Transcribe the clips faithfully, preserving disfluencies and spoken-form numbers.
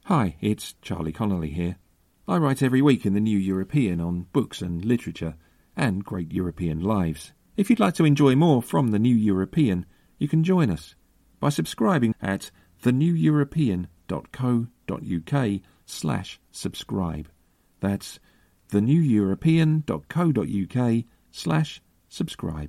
Hi, it's Charlie Connolly here. I write every week in the New European on books and literature and great European lives. If you'd like to enjoy more from the New European, you can join us by subscribing at theneweuropean.co.uk slash subscribe. That's theneweuropean.co.uk slash subscribe.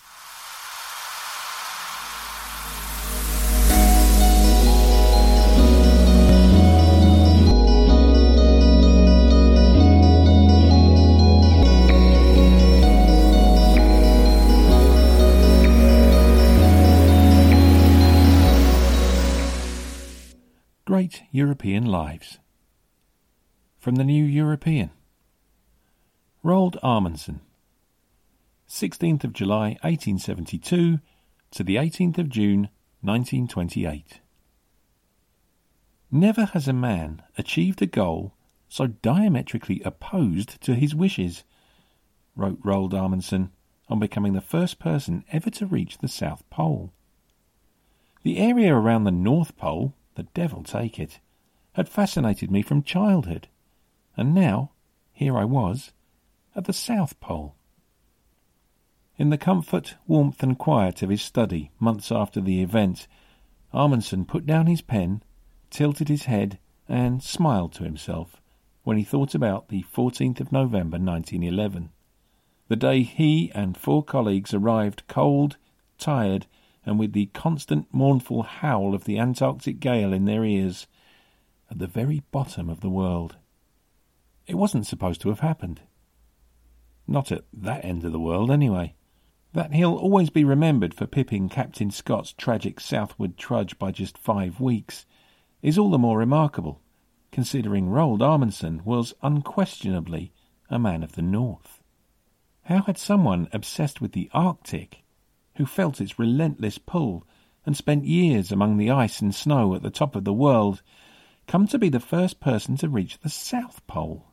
Great European Lives. From the New European. Roald Amundsen, sixteenth of July eighteen seventy-two to the eighteenth of June nineteen twenty-eight. Never has a man achieved a goal so diametrically opposed to his wishes, wrote Roald Amundsen on becoming the first person ever to reach the South Pole. The area around the North Pole, the devil take it, had fascinated me from childhood, and now, here I was, at the South Pole. In the comfort, warmth and quiet of his study months after the event, Amundsen put down his pen, tilted his head, and smiled to himself when he thought about the fourteenth of November nineteen eleven, the day he and four colleagues arrived cold, tired, and with the constant mournful howl of the Antarctic gale in their ears, at the very bottom of the world. It wasn't supposed to have happened. Not at that end of the world, anyway. That he'll always be remembered for pipping Captain Scott's tragic southward trudge by just five weeks is all the more remarkable, considering Roald Amundsen was unquestionably a man of the North. How had someone obsessed with the Arctic, who felt its relentless pull and spent years among the ice and snow at the top of the world, come to be the first person to reach the South Pole?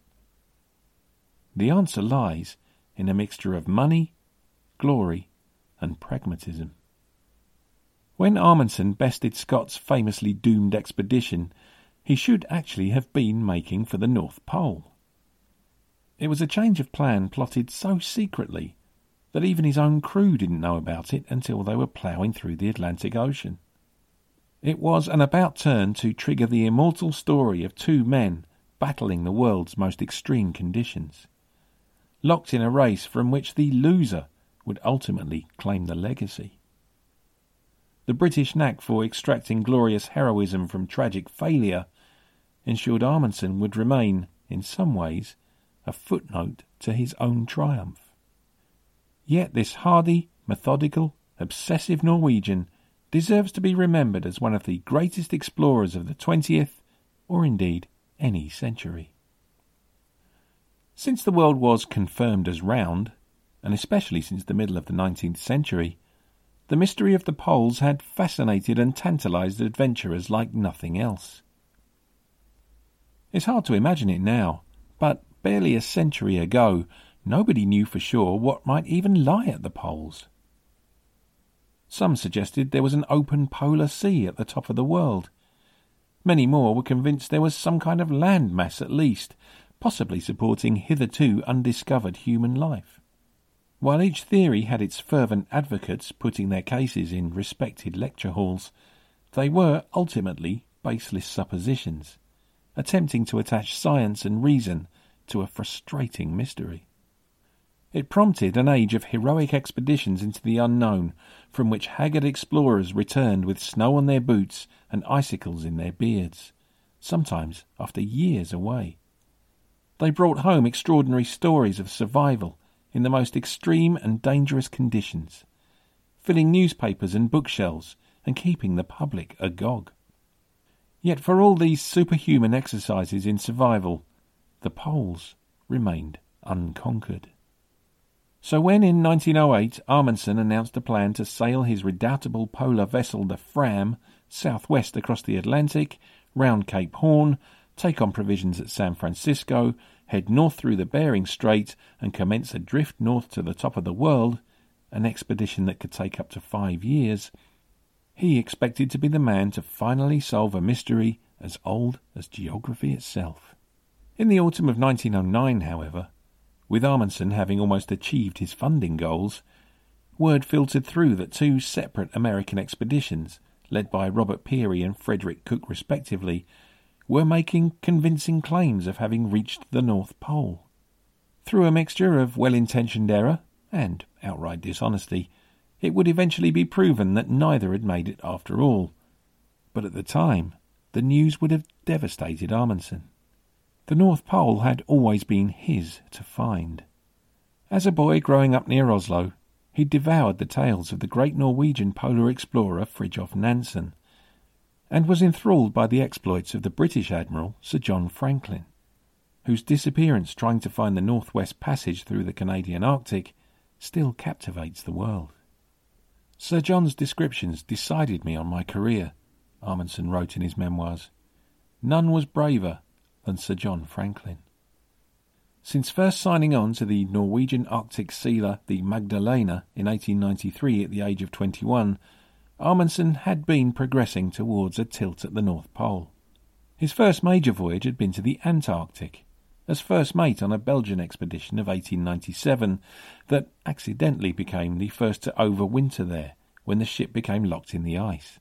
The answer lies in a mixture of money, glory, and pragmatism. When Amundsen bested Scott's famously doomed expedition, he should actually have been making for the North Pole. It was a change of plan plotted so secretly that even his own crew didn't know about it until they were ploughing through the Atlantic Ocean. It was an about-turn to trigger the immortal story of two men battling the world's most extreme conditions, locked in a race from which the loser would ultimately claim the legacy. The British knack for extracting glorious heroism from tragic failure ensured Amundsen would remain, in some ways, a footnote to his own triumph. Yet this hardy, methodical, obsessive Norwegian deserves to be remembered as one of the greatest explorers of the twentieth, or indeed any century. Since the world was confirmed as round, and especially since the middle of the nineteenth century, the mystery of the poles had fascinated and tantalized adventurers like nothing else. It's hard to imagine it now, but barely a century ago, nobody knew for sure what might even lie at the poles. Some suggested there was an open polar sea at the top of the world. Many more were convinced there was some kind of land mass at least, possibly supporting hitherto undiscovered human life. While each theory had its fervent advocates putting their cases in respected lecture halls, they were ultimately baseless suppositions, attempting to attach science and reason to a frustrating mystery. It prompted an age of heroic expeditions into the unknown, from which haggard explorers returned with snow on their boots and icicles in their beards, sometimes after years away. They brought home extraordinary stories of survival in the most extreme and dangerous conditions, filling newspapers and bookshelves and keeping the public agog. Yet for all these superhuman exercises in survival, the poles remained unconquered. So when in nineteen oh eight Amundsen announced a plan to sail his redoubtable polar vessel the Fram southwest across the Atlantic, round Cape Horn, take on provisions at San Francisco, head north through the Bering Strait and commence a drift north to the top of the world, an expedition that could take up to five years, he expected to be the man to finally solve a mystery as old as geography itself. In the autumn of nineteen oh nine, however, with Amundsen having almost achieved his funding goals, word filtered through that two separate American expeditions, led by Robert Peary and Frederick Cook respectively, were making convincing claims of having reached the North Pole. Through a mixture of well-intentioned error and outright dishonesty, it would eventually be proven that neither had made it after all. But at the time, the news would have devastated Amundsen. The North Pole had always been his to find. As a boy growing up near Oslo, he devoured the tales of the great Norwegian polar explorer Fridtjof Nansen, and was enthralled by the exploits of the British Admiral Sir John Franklin, whose disappearance trying to find the Northwest Passage through the Canadian Arctic still captivates the world. Sir John's descriptions decided me on my career, Amundsen wrote in his memoirs. None was braver than Sir John Franklin. Since first signing on to the Norwegian Arctic sealer the Magdalena in eighteen ninety-three at the age of twenty-one, Amundsen had been progressing towards a tilt at the North Pole. His first major voyage had been to the Antarctic, as first mate on a Belgian expedition of eighteen ninety-seven that accidentally became the first to overwinter there when the ship became locked in the ice.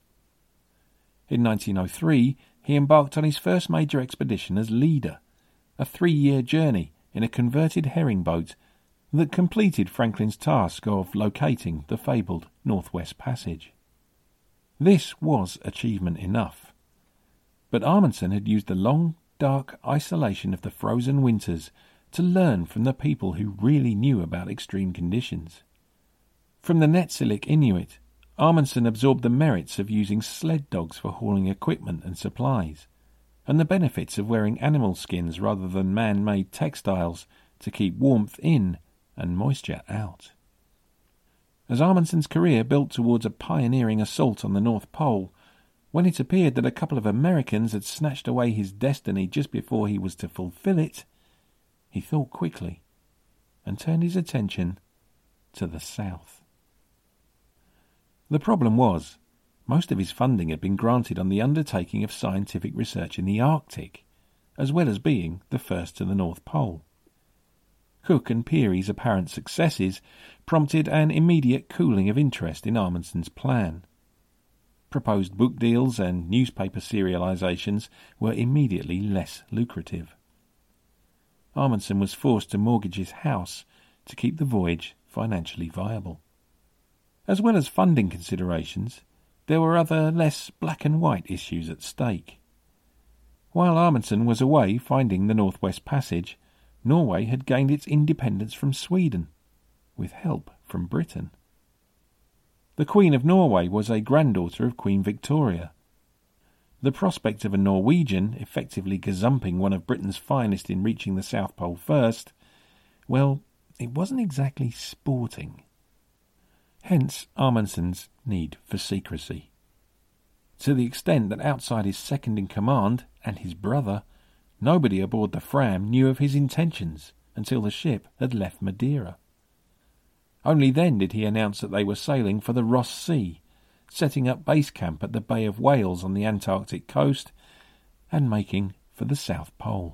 In nineteen oh three, he embarked on his first major expedition as leader, a three-year journey in a converted herring boat that completed Franklin's task of locating the fabled Northwest Passage. This was achievement enough. But Amundsen had used the long, dark isolation of the frozen winters to learn from the people who really knew about extreme conditions. From the Netsilik Inuit, Amundsen absorbed the merits of using sled dogs for hauling equipment and supplies, and the benefits of wearing animal skins rather than man-made textiles to keep warmth in and moisture out. As Amundsen's career built towards a pioneering assault on the North Pole, when it appeared that a couple of Americans had snatched away his destiny just before he was to fulfill it, he thought quickly and turned his attention to the south. The problem was, most of his funding had been granted on the undertaking of scientific research in the Arctic, as well as being the first to the North Pole. Cook and Peary's apparent successes prompted an immediate cooling of interest in Amundsen's plan. Proposed book deals and newspaper serializations were immediately less lucrative. Amundsen was forced to mortgage his house to keep the voyage financially viable. As well as funding considerations, there were other less black-and-white issues at stake. While Amundsen was away finding the Northwest Passage, Norway had gained its independence from Sweden, with help from Britain. The Queen of Norway was a granddaughter of Queen Victoria. The prospect of a Norwegian effectively gazumping one of Britain's finest in reaching the South Pole first, well, it wasn't exactly sporting. Hence Amundsen's need for secrecy. To the extent that outside his second-in-command and his brother, nobody aboard the Fram knew of his intentions until the ship had left Madeira. Only then did he announce that they were sailing for the Ross Sea, setting up base camp at the Bay of Whales on the Antarctic coast, and making for the South Pole.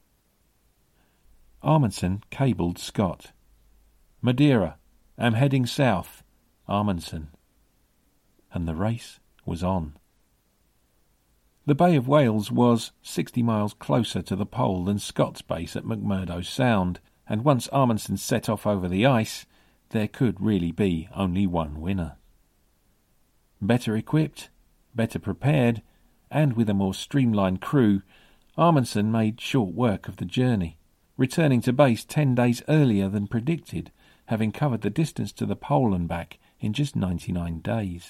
Amundsen cabled Scott. Madeira, am heading south, Amundsen. And the race was on. The Bay of Whales was sixty miles closer to the pole than Scott's base at McMurdo Sound, and once Amundsen set off over the ice, there could really be only one winner. Better equipped, better prepared, and with a more streamlined crew, Amundsen made short work of the journey, returning to base ten days earlier than predicted, having covered the distance to the pole and back in just ninety-nine days.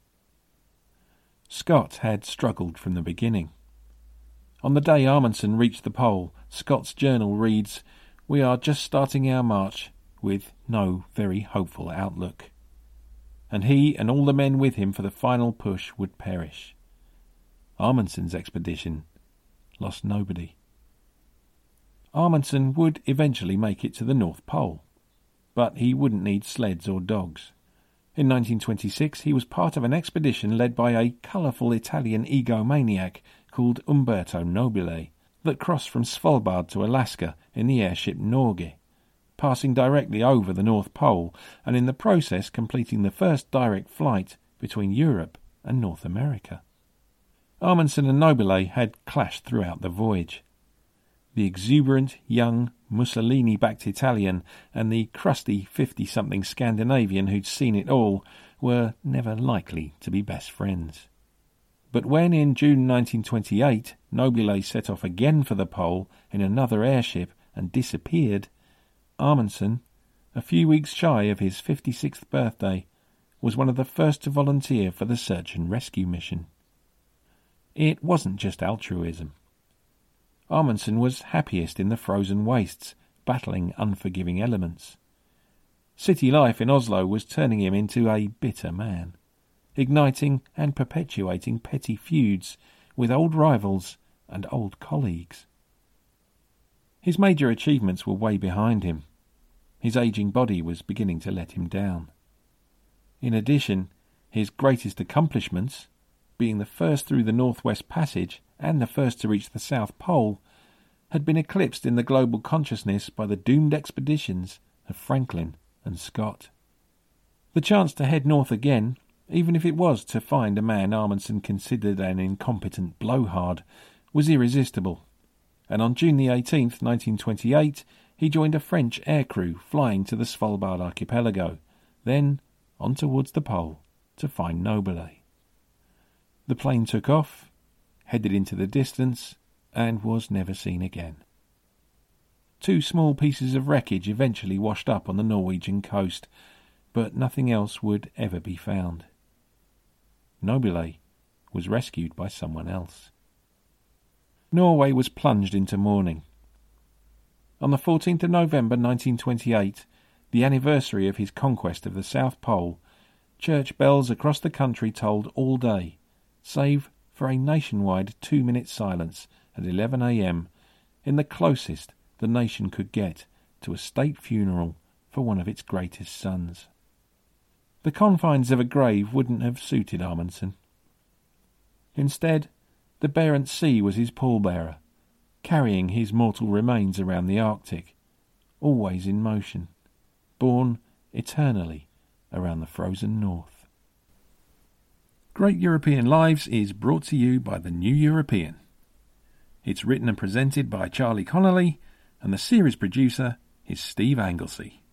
Scott had struggled from the beginning. On the day Amundsen reached the pole, Scott's journal reads, "We are just starting our march with no very hopeful outlook." And he and all the men with him for the final push would perish. Amundsen's expedition lost nobody. Amundsen would eventually make it to the North Pole, but he wouldn't need sleds or dogs. In nineteen twenty-six, he was part of an expedition led by a colourful Italian egomaniac called Umberto Nobile that crossed from Svalbard to Alaska in the airship Norge, passing directly over the North Pole and in the process completing the first direct flight between Europe and North America. Amundsen and Nobile had clashed throughout the voyage. The exuberant, young, Mussolini-backed Italian and the crusty fifty-something Scandinavian who'd seen it all were never likely to be best friends. But when in June nineteen twenty-eight Nobile set off again for the pole in another airship and disappeared, Amundsen, a few weeks shy of his fifty-sixth birthday, was one of the first to volunteer for the search and rescue mission. It wasn't just altruism. Amundsen was happiest in the frozen wastes, battling unforgiving elements. City life in Oslo was turning him into a bitter man, igniting and perpetuating petty feuds with old rivals and old colleagues. His major achievements were way behind him. His ageing body was beginning to let him down. In addition, his greatest accomplishments, being the first through the Northwest Passage and the first to reach the South Pole, had been eclipsed in the global consciousness by the doomed expeditions of Franklin and Scott. The chance to head north again, even if it was to find a man Amundsen considered an incompetent blowhard, was irresistible, and on June the eighteenth, nineteen twenty-eight, he joined a French aircrew flying to the Svalbard archipelago, then on towards the pole to find Nobile. The plane took off, headed into the distance, and was never seen again. Two small pieces of wreckage eventually washed up on the Norwegian coast, but nothing else would ever be found. Nobile was rescued by someone else. Norway was plunged into mourning. On the fourteenth of November nineteen twenty-eight, the anniversary of his conquest of the South Pole, church bells across the country tolled all day, save for a nationwide two-minute silence at eleven a m in the closest the nation could get to a state funeral for one of its greatest sons. The confines of a grave wouldn't have suited Amundsen. Instead, the Barents Sea was his pallbearer, carrying his mortal remains around the Arctic, always in motion, borne eternally around the frozen north. Great European Lives is brought to you by The New European. It's written and presented by Charlie Connolly, and the series producer is Steve Anglesey.